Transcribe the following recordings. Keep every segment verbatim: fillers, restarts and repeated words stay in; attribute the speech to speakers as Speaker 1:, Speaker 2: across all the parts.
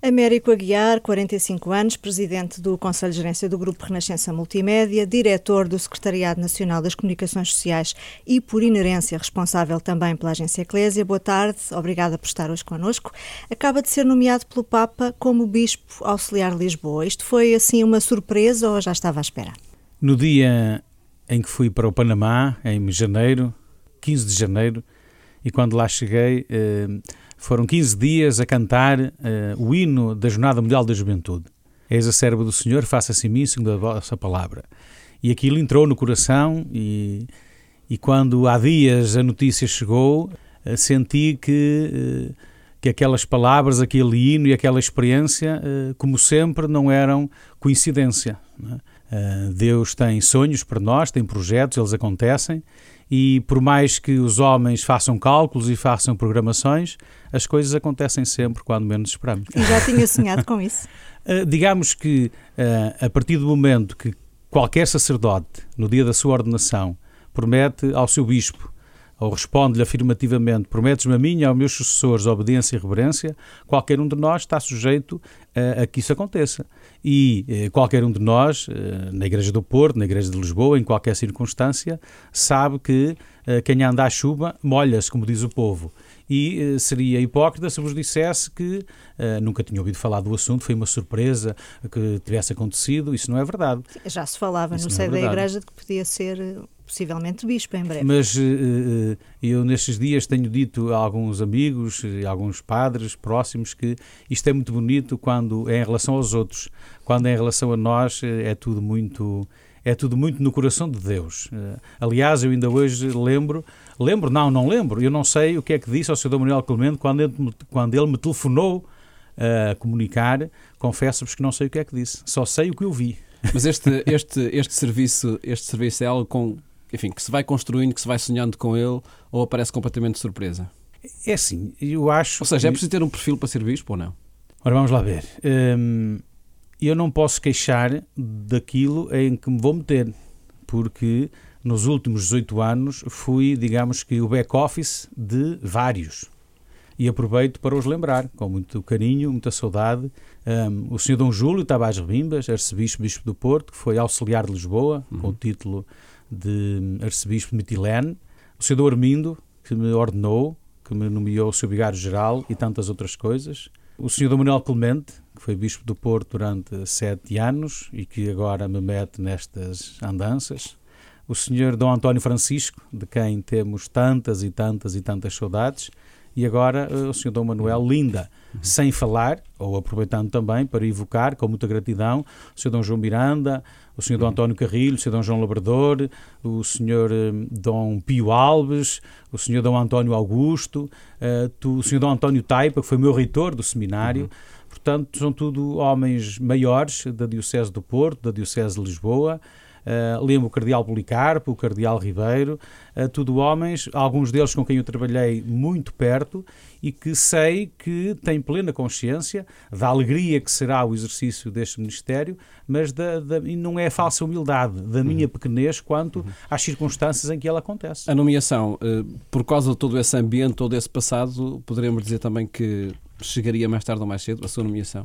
Speaker 1: Américo Aguiar, quarenta e cinco anos, presidente do Conselho de Gerência do Grupo Renascença Multimédia, diretor do Secretariado Nacional das Comunicações Sociais e, por inerência, responsável também pela Agência Eclésia. Boa tarde, obrigada por estar hoje connosco. Acaba de ser nomeado pelo Papa como Bispo Auxiliar de Lisboa. Isto foi, assim, uma surpresa ou já estava à espera?
Speaker 2: No dia em que fui para o Panamá, em janeiro, quinze de janeiro, e quando lá cheguei... Eh, Foram quinze dias a cantar uh, o hino da Jornada Mundial da Juventude. Eis a serva do Senhor, faça-se em mim segundo a vossa palavra. E aquilo entrou no coração e, e quando há dias a notícia chegou, uh, senti que, uh, que aquelas palavras, aquele hino e aquela experiência, uh, como sempre, não eram coincidência, não é? Uh, Deus tem sonhos para nós, tem projetos, eles acontecem, e por mais que os homens façam cálculos e façam programações, as coisas acontecem sempre quando menos esperamos.
Speaker 1: E já tinha sonhado com isso?
Speaker 2: uh, digamos que uh, a partir do momento que qualquer sacerdote, no dia da sua ordenação, promete ao seu bispo, ou responde-lhe afirmativamente, prometes-me a mim e aos meus sucessores obediência e reverência, qualquer um de nós está sujeito a, a que isso aconteça. E eh, qualquer um de nós, eh, na Igreja do Porto, na Igreja de Lisboa, em qualquer circunstância, sabe que eh, quem anda à chuva molha-se, como diz o povo. E eh, seria hipócrita se vos dissesse que eh, nunca tinha ouvido falar do assunto, foi uma surpresa que tivesse acontecido. Isso não é verdade.
Speaker 1: Já se falava
Speaker 2: Isso
Speaker 1: no
Speaker 2: não
Speaker 1: seio
Speaker 2: é
Speaker 1: da Igreja de que podia ser possivelmente bispo em breve.
Speaker 2: Mas uh, eu nestes dias tenho dito a alguns amigos e alguns padres próximos que isto é muito bonito quando é em relação aos outros. Quando é em relação a nós é tudo muito, é tudo muito no coração de Deus. Uh, aliás, eu ainda hoje lembro, lembro, não, não lembro, eu não sei o que é que disse ao senhor Manuel Clemente quando ele, quando ele me telefonou a comunicar, confesso-vos que não sei o que é que disse, só sei o que eu vi.
Speaker 3: Mas este, este, este, serviço, este serviço é algo com... Enfim, que se vai construindo, que se vai sonhando com ele, ou aparece completamente de surpresa?
Speaker 2: É assim, eu acho...
Speaker 3: Ou seja,
Speaker 2: que...
Speaker 3: é preciso ter um perfil para ser bispo ou não?
Speaker 2: Ora, vamos lá ver. Hum, eu não posso queixar daquilo em que me vou meter, porque nos últimos dezoito anos fui, digamos que, o back-office de vários. E aproveito para os lembrar, com muito carinho, muita saudade. Um, o senhor Dom Júlio Tavares Rebimbas, arcebispo, bispo do Porto, que foi auxiliar de Lisboa, uhum. com o título de arcebispo de Mitilene, o senhor Armindo, que me ordenou, que me nomeou o seu vigário-geral e tantas outras coisas, o senhor Dom Manuel Clemente, que foi bispo do Porto durante sete anos e que agora me mete nestas andanças, o senhor Dom António Francisco, de quem temos tantas e tantas e tantas saudades, e agora o senhor Dom Manuel Linda, uhum. sem falar, ou aproveitando também para evocar, com muita gratidão, o senhor Dom João Miranda, o senhor Dom António Carrilho, o senhor Dom João Labrador, o senhor um, Dom Pio Alves, o senhor Dom António Augusto, uh, tu, o senhor Dom António Taipa, que foi meu reitor do seminário. Uhum. Portanto, são tudo homens maiores da Diocese do Porto, da Diocese de Lisboa. Uh, lembro o Cardeal Policarpo, o Cardeal Ribeiro, uh, tudo homens, alguns deles com quem eu trabalhei muito perto e que sei que têm plena consciência da alegria que será o exercício deste ministério, mas da, da, e não é falsa humildade, da minha pequenez quanto uhum. às circunstâncias em que ela acontece.
Speaker 3: A nomeação, uh, por causa de todo esse ambiente, todo esse passado, poderemos dizer também que chegaria mais tarde ou mais cedo a sua nomeação?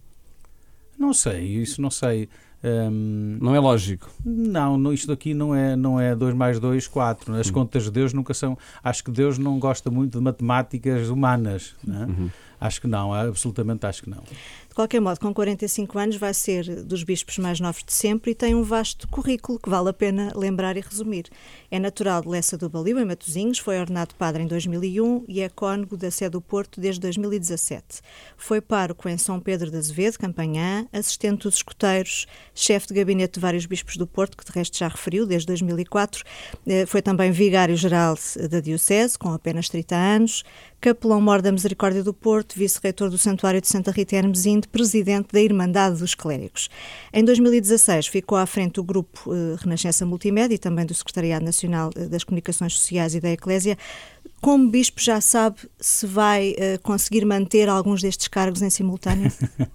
Speaker 2: Não sei, isso não sei. Um,
Speaker 3: não é lógico.
Speaker 2: Não, não, isto aqui não é, não é dois mais dois, quatro. As uhum. contas de Deus nunca são... Acho que Deus não gosta muito de matemáticas humanas. Não é? Uhum. Acho que não, absolutamente acho que não.
Speaker 1: De qualquer modo, com quarenta e cinco anos vai ser dos bispos mais novos de sempre e tem um vasto currículo que vale a pena lembrar e resumir. É natural de Lessa do Balio, em Matosinhos, foi ordenado padre em dois mil e um e é cônego da Sé do Porto desde dois mil e dezassete. Foi pároco em São Pedro de Azevedo, Campanhã, assistente dos escuteiros, chefe de gabinete de vários bispos do Porto, que de resto já referiu, desde dois mil e quatro. Foi também vigário-geral da Diocese, com apenas trinta anos, capelão-mor da Misericórdia do Porto, vice-reitor do Santuário de Santa Rita Hermesinde, presidente da Irmandade dos Clérigos. Em dois mil e dezasseis ficou à frente do Grupo uh, Renascença Multimédia e também do Secretariado Nacional das Comunicações Sociais e da Eclésia. Como bispo já sabe se vai uh, conseguir manter alguns destes cargos em simultâneo?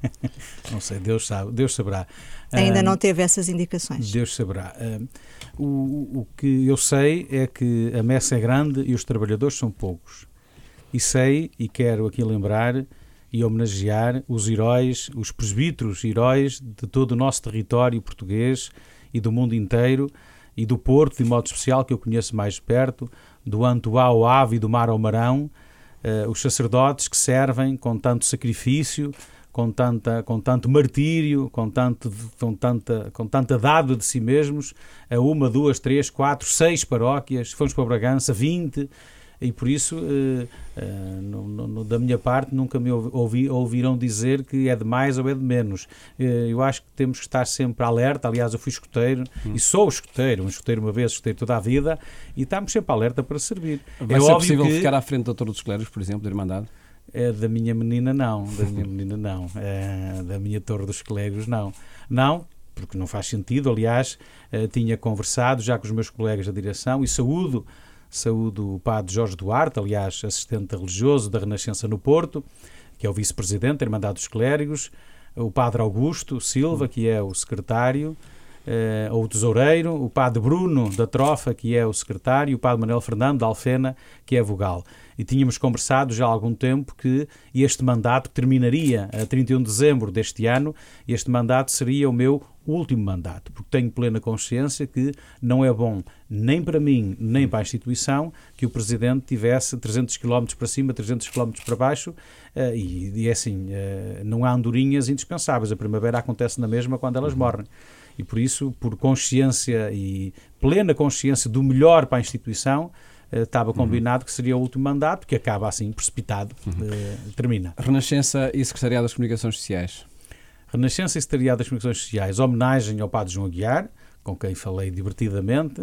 Speaker 2: Não sei, Deus sabe, Deus saberá.
Speaker 1: Ainda
Speaker 2: uh,
Speaker 1: não teve essas indicações?
Speaker 2: Deus saberá. Uh, o, o que eu sei é que a messe é grande e os trabalhadores são poucos. E sei, e quero aqui lembrar, e homenagear os heróis, os presbíteros heróis de todo o nosso território português e do mundo inteiro, e do Porto, de modo especial, que eu conheço mais de perto, do Antoá ao Ave e do Mar ao Marão, uh, os sacerdotes que servem com tanto sacrifício, com, tanta, com tanto martírio, com, tanto, com, tanta, com tanta dádiva de si mesmos, a uma, duas, três, quatro, seis paróquias, fomos para Bragança, vinte, e por isso, uh, uh, no, no, da minha parte, nunca me ouvi, ouvirão dizer que é de mais ou é de menos. Uh, eu acho que temos que estar sempre alerta. Aliás, eu fui escoteiro, hum. e sou escoteiro, um escoteiro uma vez, escoteiro toda a vida, e estamos sempre alerta para servir.
Speaker 3: Vai
Speaker 2: é
Speaker 3: ser
Speaker 2: óbvio
Speaker 3: possível
Speaker 2: que
Speaker 3: ficar à frente do doutor dos Clérigos, por exemplo, da Irmandade?
Speaker 2: É, da minha menina, não. Da minha menina, não. É, da minha Torre dos Clérigos, não. Não, porque não faz sentido. Aliás, uh, tinha conversado já com os meus colegas da direção, e saúdo Saúdo o padre Jorge Duarte, aliás, assistente religioso da Renascença no Porto, que é o vice-presidente da Irmandade dos Clérigos, o padre Augusto Silva, que é o secretário, eh, ou o tesoureiro, o padre Bruno da Trofa, que é o secretário, e o padre Manuel Fernando da Alfena, que é vogal. E tínhamos conversado já há algum tempo que este mandato terminaria a trinta e um de dezembro deste ano, e este mandato seria o meu último mandato, porque tenho plena consciência que não é bom nem para mim, nem para a instituição, que o Presidente tivesse trezentos quilómetros para cima, trezentos quilómetros para baixo, uh, e, e é assim, uh, não há andorinhas indispensáveis, a primavera acontece na mesma quando elas morrem. E por isso, por consciência e plena consciência do melhor para a instituição, Uh, estava combinado uhum. que seria o último mandato, que acaba assim, precipitado, uhum. uh, termina.
Speaker 3: Renascença e Secretariado das Comunicações Sociais.
Speaker 2: Renascença e Secretariado das Comunicações Sociais, homenagem ao padre João Aguiar, com quem falei divertidamente,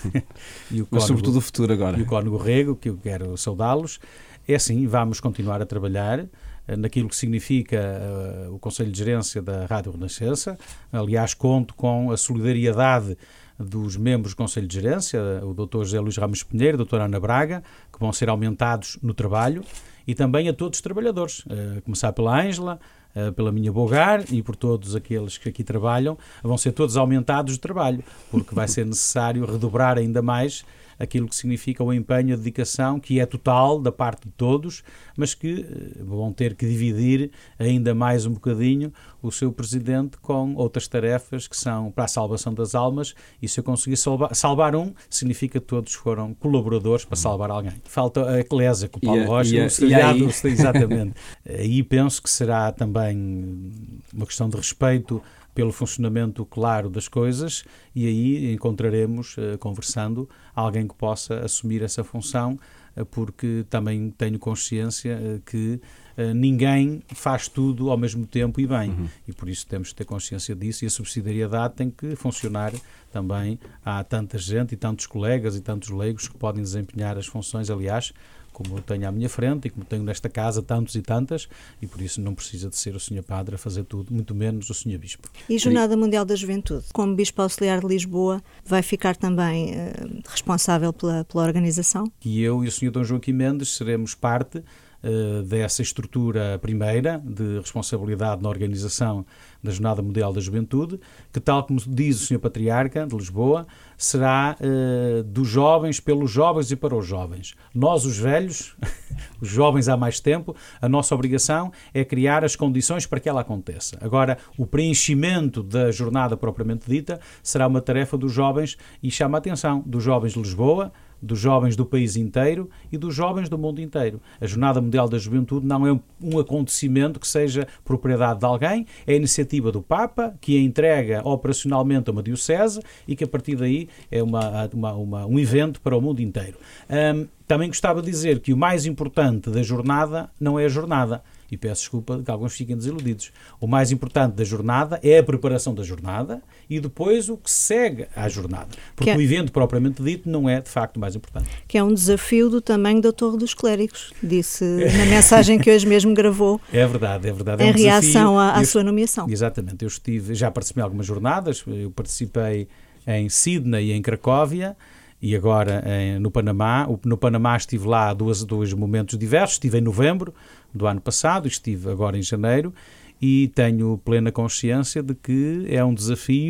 Speaker 2: e o
Speaker 3: mas sobretudo o futuro agora.
Speaker 2: E o Cónigo Rego, que eu quero saudá-los. É assim, vamos continuar a trabalhar uh, naquilo que significa uh, o Conselho de Gerência da Rádio Renascença. Aliás, conto com a solidariedade dos membros do Conselho de Gerência, o doutor José Luís Ramos Pinheiro, a doutora Ana Braga, que vão ser aumentados no trabalho, e também a todos os trabalhadores, a começar pela Ângela, pela minha Bogar e por todos aqueles que aqui trabalham, vão ser todos aumentados de trabalho, porque vai ser necessário redobrar ainda mais aquilo que significa o empenho, a dedicação, que é total da parte de todos, mas que vão ter que dividir ainda mais um bocadinho o seu presidente com outras tarefas que são para a salvação das almas, e se eu conseguir salvar, salvar um, significa que todos foram colaboradores para salvar alguém. Falta a Eclésia, com o Paulo Rocha, o secretariado, exatamente. Aí penso que será também uma questão de respeito pelo funcionamento claro das coisas, e aí encontraremos, uh, conversando, alguém que possa assumir essa função, uh, porque também tenho consciência uh, que uh, ninguém faz tudo ao mesmo tempo e bem, uhum. e por isso temos que ter consciência disso, e a subsidiariedade tem que funcionar também. Há tanta gente e tantos colegas e tantos leigos que podem desempenhar as funções, aliás, como eu tenho à minha frente e como tenho nesta casa tantos e tantas, e por isso não precisa de ser o senhor Padre a fazer tudo, muito menos o senhor Bispo.
Speaker 1: E Jornada Mundial da Juventude, como Bispo Auxiliar de Lisboa, vai ficar também uh, responsável pela, pela organização?
Speaker 2: E eu e o senhor Dom Joaquim Mendes seremos parte Uh, dessa estrutura primeira de responsabilidade na organização da Jornada Mundial da Juventude, que, tal como diz o senhor Patriarca de Lisboa, será uh, dos jovens, pelos jovens e para os jovens. Nós, os velhos, os jovens há mais tempo, a nossa obrigação é criar as condições para que ela aconteça. Agora, o preenchimento da jornada propriamente dita será uma tarefa dos jovens, e chama a atenção, dos jovens de Lisboa, dos jovens do país inteiro e dos jovens do mundo inteiro. A Jornada Mundial da Juventude não é um acontecimento que seja propriedade de alguém, é a iniciativa do Papa, que a entrega operacionalmente a uma diocese e que a partir daí é uma, uma, uma, um evento para o mundo inteiro. Um, também gostava de dizer que o mais importante da jornada não é a jornada, e peço desculpa que alguns fiquem desiludidos. O mais importante da jornada é a preparação da jornada e depois o que segue à jornada. Porque é, o evento propriamente dito não é, de facto, o mais importante.
Speaker 1: Que é um desafio do tamanho da Torre dos Clérigos, disse na mensagem que hoje mesmo gravou.
Speaker 2: É verdade, é verdade. É
Speaker 1: em
Speaker 2: um
Speaker 1: reação à, à
Speaker 2: eu,
Speaker 1: sua nomeação.
Speaker 2: Exatamente. Eu estive, já participei em algumas jornadas, eu participei em Sydney e em Cracóvia, e agora em, no Panamá. No Panamá estive lá dois, dois momentos diversos, estive em novembro do ano passado, estive agora em janeiro, e tenho plena consciência de que é um desafio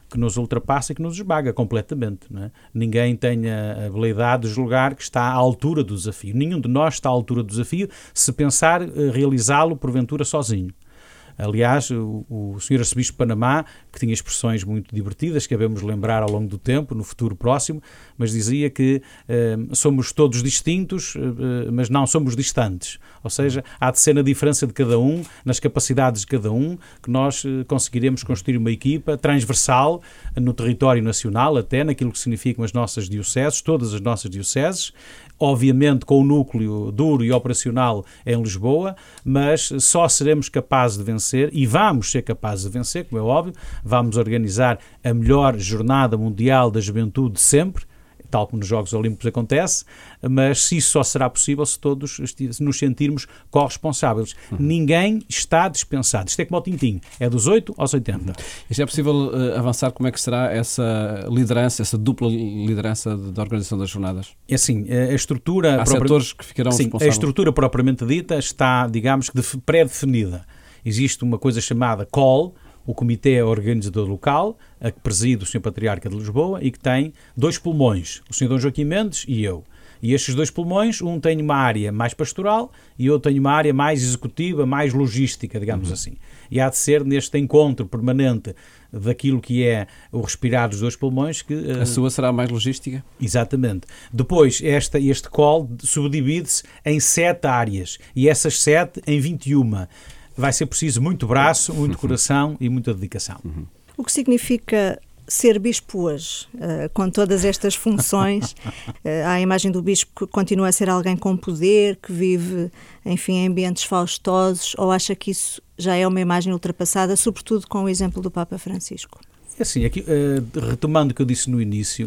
Speaker 2: que nos ultrapassa e que nos esmaga completamente. Não é? Ninguém tem a habilidade de julgar que está à altura do desafio. Nenhum de nós está à altura do desafio se pensar realizá-lo, porventura, sozinho. Aliás, o, o senhor Arcebispo de Panamá, que tinha expressões muito divertidas, que devemos lembrar ao longo do tempo, no futuro próximo, mas dizia que eh, somos todos distintos, eh, mas não somos distantes. Ou seja, há de ser na diferença de cada um, nas capacidades de cada um, que nós eh, conseguiremos construir uma equipa transversal no território nacional, até naquilo que significam as nossas dioceses, todas as nossas dioceses, obviamente com o núcleo duro e operacional em Lisboa, mas só seremos capazes de vencer, e vamos ser capazes de vencer, como é óbvio, vamos organizar a melhor jornada mundial da juventude de sempre, tal como nos Jogos Olímpicos acontece, mas se isso só será possível se todos nos sentirmos corresponsáveis. Uhum. Ninguém está dispensado. Isto é como o Tintim, é dos oito aos oitenta. Uhum.
Speaker 3: E já é possível uh, avançar como é que será essa liderança, essa dupla liderança da organização das jornadas?
Speaker 2: É assim, a estrutura...
Speaker 3: Há setores que ficarão
Speaker 2: sim,
Speaker 3: responsáveis.
Speaker 2: A estrutura propriamente dita está, digamos que, pré-definida. Existe uma coisa chamada C O L, o Comitê Organizador Local, a que preside o senhor Patriarca de Lisboa e que tem dois pulmões, o senhor Dom Joaquim Mendes e eu. E estes dois pulmões, um tem uma área mais pastoral e outro tem uma área mais executiva, mais logística, digamos uhum. assim. E há de ser neste encontro permanente daquilo que é o respirar dos dois pulmões que... Uh...
Speaker 3: A sua será mais logística?
Speaker 2: Exatamente. Depois, esta, este C O L subdivide-se em sete áreas e essas sete em vinte e uma. Vai ser preciso muito braço, muito coração e muita dedicação.
Speaker 1: Uhum. O que significa ser bispo hoje, uh, com todas estas funções? uh, a imagem do bispo que continua a ser alguém com poder, que vive, enfim, em ambientes faustosos, ou acha que isso já é uma imagem ultrapassada, sobretudo com o exemplo do Papa Francisco?
Speaker 2: É assim, aqui, uh, retomando o que eu disse no início,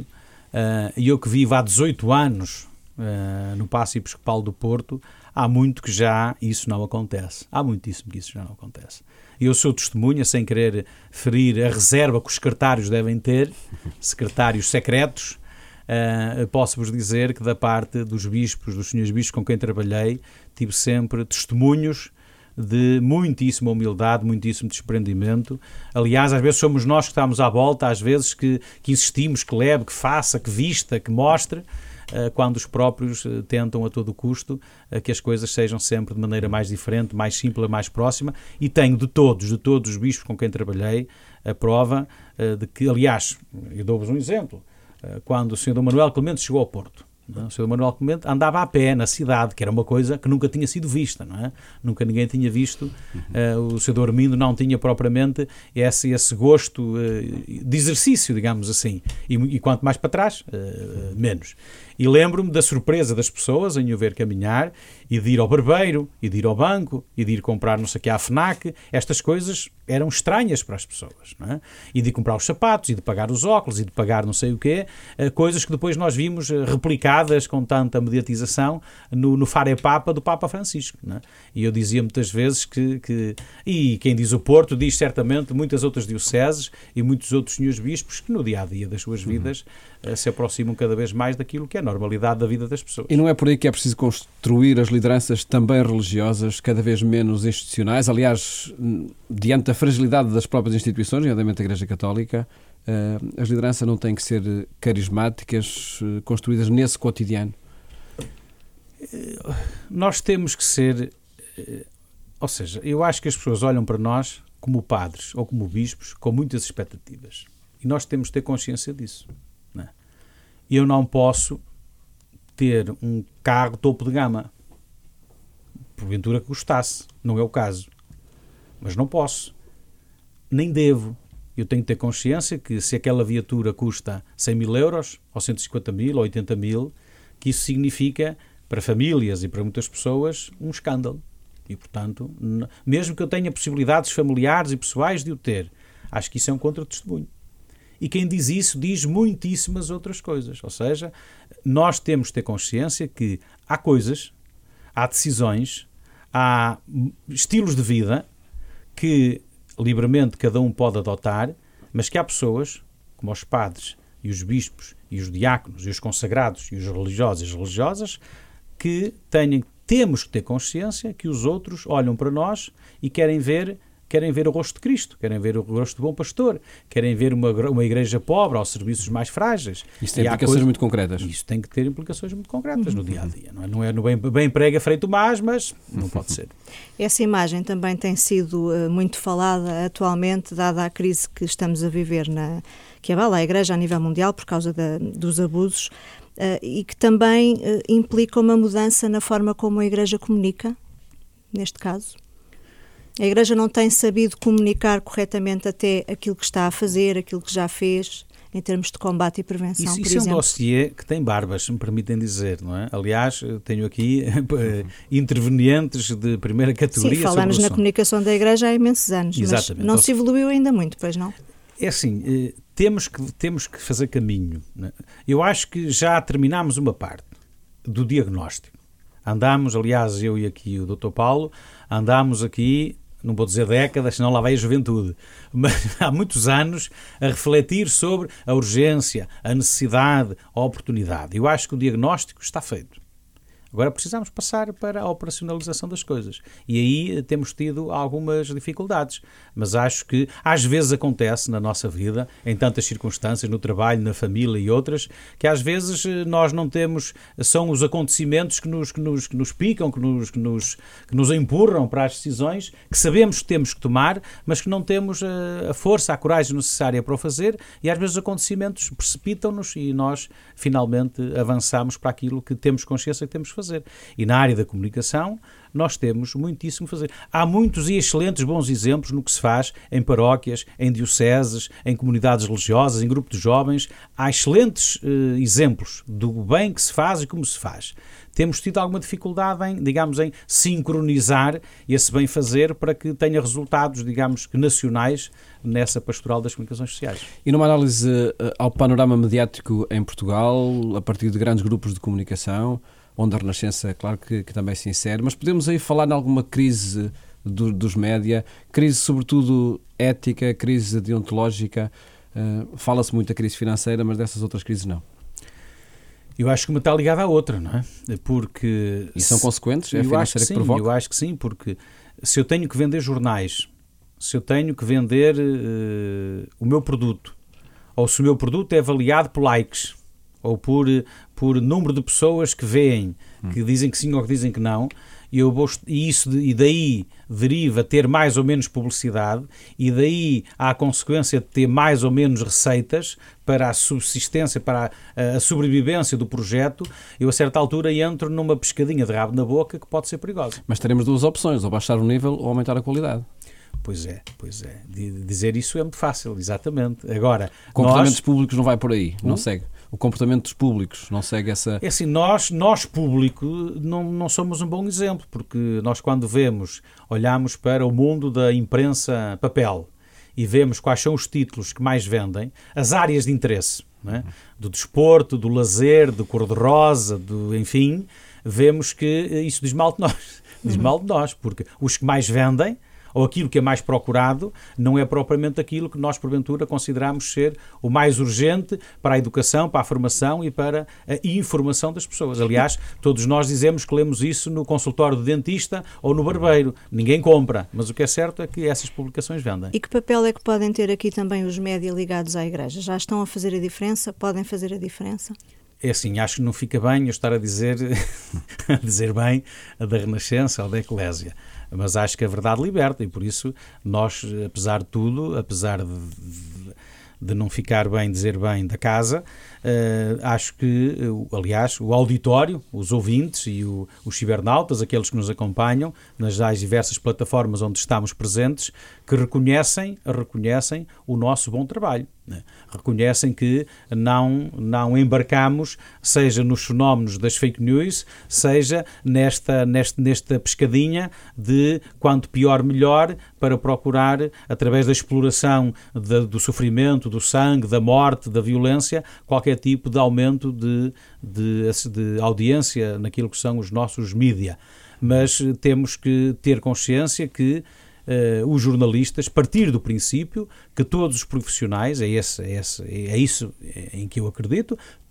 Speaker 2: e uh, eu que vivo há dezoito anos uh, no Paço Episcopal do Porto, há muito que já isso não acontece. Há muitíssimo que isso já não acontece. Eu sou testemunha, sem querer ferir a reserva que os secretários devem ter, secretários secretos, uh, posso-vos dizer que da parte dos bispos, dos senhores bispos com quem trabalhei, tive sempre testemunhos de muitíssima humildade, muitíssimo desprendimento. Aliás, às vezes somos nós que estamos à volta, às vezes que, que insistimos que leve, que faça, que vista, que mostre, quando os próprios tentam a todo custo que as coisas sejam sempre de maneira mais diferente, mais simples, mais próxima, e tenho de todos, de todos os bispos com quem trabalhei, a prova de que, aliás, eu dou-vos um exemplo, quando o senhor Dom Manuel Clemente chegou ao Porto, não é? O senhor Dom Manuel Clemente andava a pé na cidade, que era uma coisa que nunca tinha sido vista, não é? Nunca ninguém tinha visto, uhum. uh, o senhor Dom Armindo não tinha propriamente esse, esse gosto uh, de exercício, digamos assim, e, e quanto mais para trás, uh, menos. E lembro-me da surpresa das pessoas em o ver caminhar e de ir ao barbeiro, e de ir ao banco, e de ir comprar não sei o que à FNAC. Estas coisas eram estranhas para as pessoas, não é? E de comprar os sapatos, e de pagar os óculos, e de pagar não sei o quê, coisas que depois nós vimos replicadas com tanta mediatização no, no Fare Papa do Papa Francisco, não é? E eu dizia muitas vezes que, que... E quem diz o Porto diz certamente muitas outras dioceses e muitos outros senhores bispos que no dia-a-dia das suas vidas uhum. se aproximam cada vez mais daquilo que é a normalidade da vida das pessoas.
Speaker 3: E não é por aí que é preciso construir as lideranças também religiosas, cada vez menos institucionais? Aliás, diante da fragilidade das próprias instituições, nomeadamente a Igreja Católica, as lideranças não têm que ser carismáticas, construídas nesse cotidiano?
Speaker 2: Nós temos que ser... Ou seja, eu acho que as pessoas olham para nós como padres ou como bispos com muitas expectativas. E nós temos de ter consciência disso. Não é? Eu não posso ter um carro topo de gama, porventura que gostasse, não é o caso, mas não posso, nem devo. Eu tenho que ter consciência que se aquela viatura custa cem mil euros, ou cento e cinquenta mil, ou oitenta mil, que isso significa, para famílias e para muitas pessoas, um escândalo. E, portanto, mesmo que eu tenha possibilidades familiares e pessoais de o ter, acho que isso é um contra-testemunho. E quem diz isso diz muitíssimas outras coisas. Ou seja, nós temos de ter consciência que há coisas, há decisões, há estilos de vida que livremente cada um pode adotar, mas que há pessoas, como os padres e os bispos e os diáconos e os consagrados e os religiosos e as religiosas, que tenham, temos que ter consciência que os outros olham para nós e querem ver querem ver o rosto de Cristo, querem ver o rosto do bom pastor, querem ver uma, uma igreja pobre aos serviços mais frágeis.
Speaker 3: Isso tem implicações coisa... muito concretas.
Speaker 2: Isso tem que ter implicações muito concretas uhum. no dia-a-dia. Não é, não é no bem, bem prega feito mais, mas não pode ser.
Speaker 1: Essa imagem também tem sido uh, muito falada atualmente, dada a crise que estamos a viver, na, que abala a Igreja a nível mundial por causa da, dos abusos, uh, e que também uh, implica uma mudança na forma como a Igreja comunica, neste caso. A Igreja não tem sabido comunicar corretamente até aquilo que está a fazer, aquilo que já fez, em termos de combate e prevenção,
Speaker 2: isso,
Speaker 1: por
Speaker 2: isso
Speaker 1: exemplo.
Speaker 2: Isso é um dossiê que tem barbas, se me permitem dizer, não é? Aliás, tenho aqui intervenientes de primeira categoria.
Speaker 1: Sim, falamos na comunicação da Igreja há imensos anos,
Speaker 2: exatamente.
Speaker 1: Mas não se evoluiu ainda muito, pois não?
Speaker 2: É assim, temos que, temos que fazer caminho. Não é? Eu acho que já terminámos uma parte do diagnóstico. Andámos, aliás, eu e aqui o doutor Paulo, andámos aqui, não vou dizer décadas, senão lá vai a juventude, mas há muitos anos a refletir sobre a urgência, a necessidade, a oportunidade. Eu acho que o diagnóstico está feito. Agora precisamos passar para a operacionalização das coisas. E aí temos tido algumas dificuldades. Mas acho que às vezes acontece na nossa vida, em tantas circunstâncias, no trabalho, na família e outras, que às vezes nós não temos, são os acontecimentos que nos, que nos, que nos picam, que nos, que, nos, que nos empurram para as decisões, que sabemos que temos que tomar, mas que não temos a, a força, a coragem necessária para o fazer, e às vezes os acontecimentos precipitam-nos e nós finalmente avançamos para aquilo que temos consciência que temos que fazer. E na área da comunicação nós temos muitíssimo a fazer. Há muitos e excelentes bons exemplos no que se faz em paróquias, em dioceses, em comunidades religiosas, em grupos de jovens. Há excelentes eh, exemplos do bem que se faz e como se faz. Temos tido alguma dificuldade em, digamos, em sincronizar esse bem-fazer para que tenha resultados, digamos, que nacionais nessa pastoral das comunicações sociais.
Speaker 3: E numa análise uh, ao panorama mediático em Portugal, a partir de grandes grupos de comunicação, onde a Renascença, claro que, que também se insere, mas podemos aí falar em alguma crise do, dos média, crise sobretudo ética, crise deontológica, uh, fala-se muito da crise financeira, mas dessas outras crises não.
Speaker 2: Eu acho que uma está ligada à outra, não é? Porque...
Speaker 3: E são consequentes? É a
Speaker 2: eu acho que,
Speaker 3: que
Speaker 2: sim,
Speaker 3: provoca?
Speaker 2: Eu acho que sim, porque se eu tenho que vender jornais, se eu tenho que vender uh, o meu produto, ou se o meu produto é avaliado por likes, ou por, por número de pessoas que veem, que dizem que sim ou que dizem que não, e, eu vou, e, isso, e daí deriva ter mais ou menos publicidade, e daí há a consequência de ter mais ou menos receitas para a subsistência, para a, a sobrevivência do projeto. Eu a certa altura entro numa pescadinha de rabo na boca que pode ser perigosa.
Speaker 3: Mas teremos duas opções, ou baixar o nível ou aumentar a qualidade.
Speaker 2: Pois é, pois é. Dizer isso é muito fácil, exatamente. Agora,
Speaker 3: comportamentos
Speaker 2: nós...
Speaker 3: públicos não vai por aí, não
Speaker 2: hum?
Speaker 3: segue. O comportamento dos públicos não segue essa...
Speaker 2: É assim, nós, nós público, não, não somos um bom exemplo, porque nós quando vemos, olhamos para o mundo da imprensa papel e vemos quais são os títulos que mais vendem, as áreas de interesse, não é? Do desporto, do lazer, do cor-de-rosa, do, enfim, vemos que isso diz mal de nós. Diz mal de nós, porque os que mais vendem, ou aquilo que é mais procurado, não é propriamente aquilo que nós, porventura, consideramos ser o mais urgente para a educação, para a formação e para a informação das pessoas. Aliás, todos nós dizemos que lemos isso no consultório do dentista ou no barbeiro. Ninguém compra, mas o que é certo é que essas publicações vendem.
Speaker 1: E que papel é que podem ter aqui também os média ligados à Igreja? Já estão a fazer a diferença? Podem fazer a diferença?
Speaker 2: É assim, acho que não fica bem eu estar a dizer, a dizer bem da Renascença ou da Eclésia. Mas acho que a verdade liberta e por isso nós, apesar de tudo, apesar de, de, de não ficar bem dizer bem da casa, uh, acho que, aliás, o auditório, os ouvintes e o, os cibernautas, aqueles que nos acompanham nas diversas plataformas onde estamos presentes, que reconhecem, reconhecem o nosso bom trabalho. Né? Reconhecem que não, não embarcamos, seja nos fenómenos das fake news, seja nesta, nesta, nesta pescadinha de quanto pior melhor, para procurar, através da exploração de, do sofrimento, do sangue, da morte, da violência, qualquer tipo de aumento de, de, de audiência naquilo que são os nossos mídia. Mas temos que ter consciência que Uh, os jornalistas, partir do princípio que todos os profissionais, é, esse, é, esse, é isso em que eu acredito,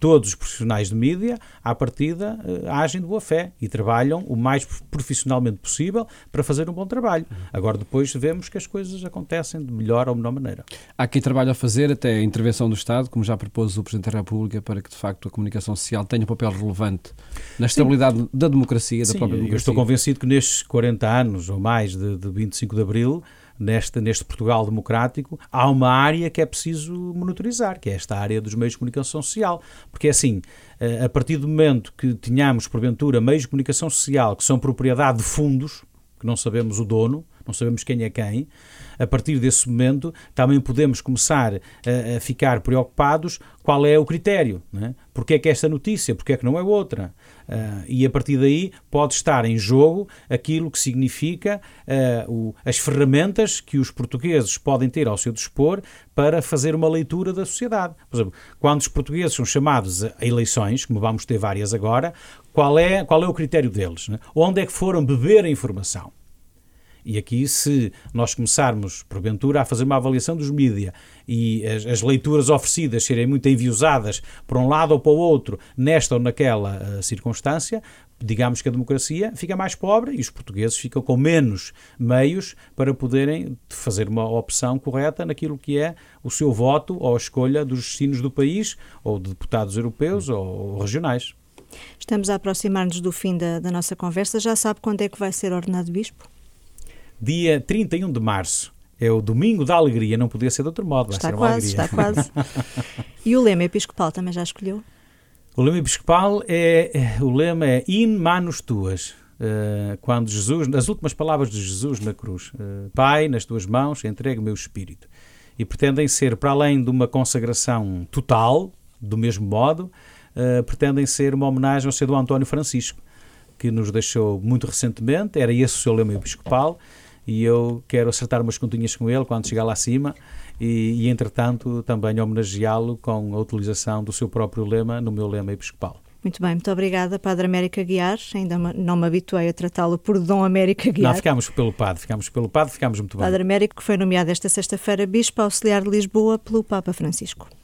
Speaker 2: todos os profissionais de mídia, à partida, uh, agem de boa fé e trabalham o mais profissionalmente possível para fazer um bom trabalho. Agora depois vemos que as coisas acontecem de melhor ou menor maneira.
Speaker 3: Há aqui trabalho a fazer, até a intervenção do Estado, como já propôs o Presidente da República, para que de facto a comunicação social tenha um papel relevante na estabilidade Sim. da democracia, da
Speaker 2: Sim,
Speaker 3: própria democracia.
Speaker 2: Eu estou convencido que nestes quarenta anos ou mais de, de vinte e cinco de Abril, neste, neste Portugal democrático, há uma área que é preciso monitorizar, que é esta área dos meios de comunicação social. Porque é assim, a partir do momento que tenhamos, porventura, meios de comunicação social que são propriedade de fundos, que não sabemos o dono, não sabemos quem é quem, a partir desse momento também podemos começar a, a ficar preocupados qual é o critério, não é? Porque é que esta notícia, porque é que não é outra? Uh, e a partir daí pode estar em jogo aquilo que significa uh, o, as ferramentas que os portugueses podem ter ao seu dispor para fazer uma leitura da sociedade. Por exemplo, quando os portugueses são chamados a eleições, como vamos ter várias agora, qual é, qual é o critério deles? Não é? Onde é que foram beber a informação? E aqui, se nós começarmos, porventura, a fazer uma avaliação dos mídia e as, as leituras oferecidas serem muito enviosadas para um lado ou para o outro, nesta ou naquela uh, circunstância, digamos que a democracia fica mais pobre e os portugueses ficam com menos meios para poderem fazer uma opção correta naquilo que é o seu voto ou a escolha dos destinos do país, ou de deputados europeus ou, ou regionais.
Speaker 1: Estamos a aproximar-nos do fim da, da nossa conversa. Já sabe quando é que vai ser ordenado bispo?
Speaker 2: Dia trinta e um de março, é o domingo da alegria, não podia ser de outro modo, vai
Speaker 1: está
Speaker 2: ser uma
Speaker 1: quase,
Speaker 2: alegria.
Speaker 1: Está quase, E o lema episcopal também já escolheu?
Speaker 2: O lema episcopal é, é o lema é in manus tuas, uh, quando Jesus, as últimas palavras de Jesus na cruz, uh, Pai, nas tuas mãos entregue o meu espírito. E pretendem ser, para além de uma consagração total, do mesmo modo, uh, pretendem ser uma homenagem ao seu Dom António Francisco, que nos deixou muito recentemente, era esse o seu lema episcopal, e eu quero acertar umas continhas com ele quando chegar lá acima e, e entretanto, também homenageá-lo com a utilização do seu próprio lema no meu lema episcopal.
Speaker 1: Muito bem, muito obrigada, Padre Américo Aguiar. Ainda não me habituei a tratá-lo por Dom Américo Aguiar.
Speaker 2: Não, ficámos pelo Padre, ficámos pelo Padre, ficámos muito bem.
Speaker 1: Padre Américo, que foi nomeado esta sexta-feira Bispo Auxiliar de Lisboa pelo Papa Francisco.